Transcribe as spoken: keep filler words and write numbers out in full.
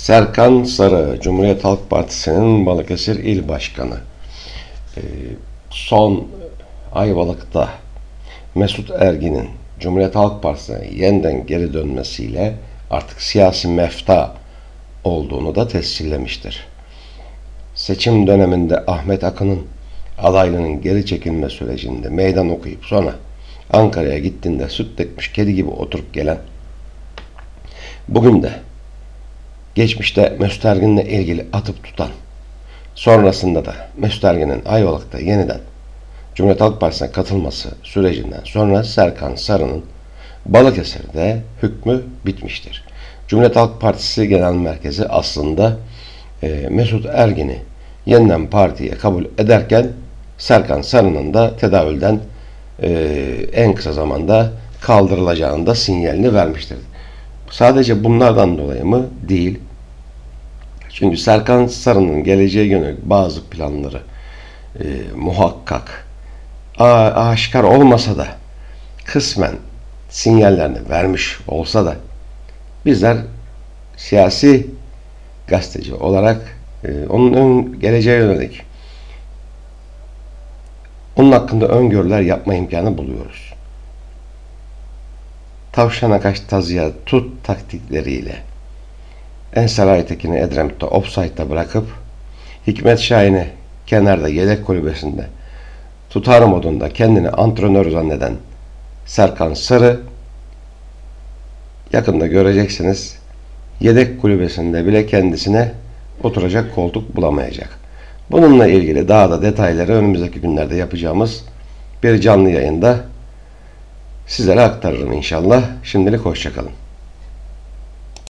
Serkan Sarı, Cumhuriyet Halk Partisi'nin Balıkesir İl Başkanı. Ee, son Ayvalık'ta Mesut Ergin'in Cumhuriyet Halk Partisi'ne yeniden geri dönmesiyle artık siyasi mefta olduğunu da tescillemiştir. Seçim döneminde Ahmet Akın'ın adaylığının geri çekilme sürecinde meydan okuyup sonra Ankara'ya gittiğinde süt dökmüş kedi gibi oturup gelen, bugün de geçmişte Mesut Ergin'le ilgili atıp tutan, sonrasında da Mesut Ergin'in Ayvalık'ta yeniden Cumhuriyet Halk Partisi'ne katılması sürecinden sonra Serkan Sarı'nın Balıkesir'de hükmü bitmiştir. Cumhuriyet Halk Partisi Genel Merkezi aslında e, Mesut Ergin'i yeniden partiye kabul ederken Serkan Sarı'nın da tedavülden e, en kısa zamanda kaldırılacağını da sinyalini vermiştir. Sadece bunlardan dolayı mı? Değil. Çünkü Serkan Sarı'nın geleceğe yönelik bazı planları e, muhakkak a- aşikar olmasa da kısmen sinyallerini vermiş olsa da bizler siyasi gazeteci olarak e, onun ön, geleceğe yönelik onun hakkında öngörüler yapma imkanı buluyoruz. Tavşana kaç tazıya tut taktikleriyle Ensar Aytekin'i Edremit'te offside'da bırakıp Hikmet Şahin'i kenarda yedek kulübesinde tutar modunda kendini antrenör zanneden Serkan Sarı, yakında göreceksiniz, yedek kulübesinde bile kendisine oturacak koltuk bulamayacak. Bununla ilgili daha da detayları önümüzdeki günlerde yapacağımız bir canlı yayında sizlere aktarırım inşallah. Şimdilik hoşça kalın.